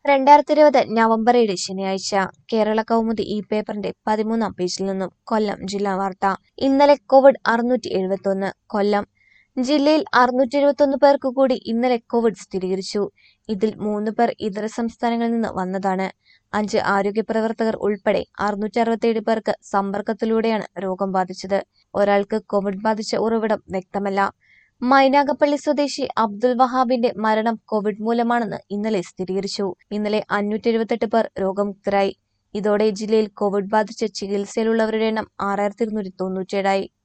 2020 November 7 ശനിയാഴ്ച കേരള കൗമുദി ഈ പേപ്പറിന്റെ 13-ാം പേജിൽ നിന്നും കൊല്ലം ജില്ലാ വാർത്ത. ഇന്നലെ കോവിഡ് 671 കൊല്ലം. ജില്ലയിൽ 671 പേർക്ക് കൂടി ഇന്നലെ കോവിഡ് സ്ഥിരീകരിച്ചു. ഇതിൽ 3 പേർ ഇതര സംസ്ഥാനങ്ങളിൽ നിന്ന് വന്നതാണ്. 5 ആരോഗ്യപ്രവർത്തകർ ഉൾപ്പെടെ 667 പേർക്ക് സമ്പർക്കത്തിലൂടെയാണ് രോഗം ബാധിച്ചത്. ഒരാൾക്ക് കോവിഡ് ബാധിച്ച ഉറവിടം വ്യക്തമല്ല. മൈനാഗപ്പള്ളി സ്വദേശി അബ്ദുൽ വഹാബിന്റെ മരണം കോവിഡ് മൂലമാണെന്ന് ഇന്നലെ സ്ഥിരീകരിച്ചു. ഇന്നലെ 578 പേർ രോഗമുക്തരായി. ഇതോടെ ജില്ലയിൽ കോവിഡ് ബാധിച്ച് ചികിത്സയിലുള്ളവരുടെ എണ്ണം 6297 ആയി.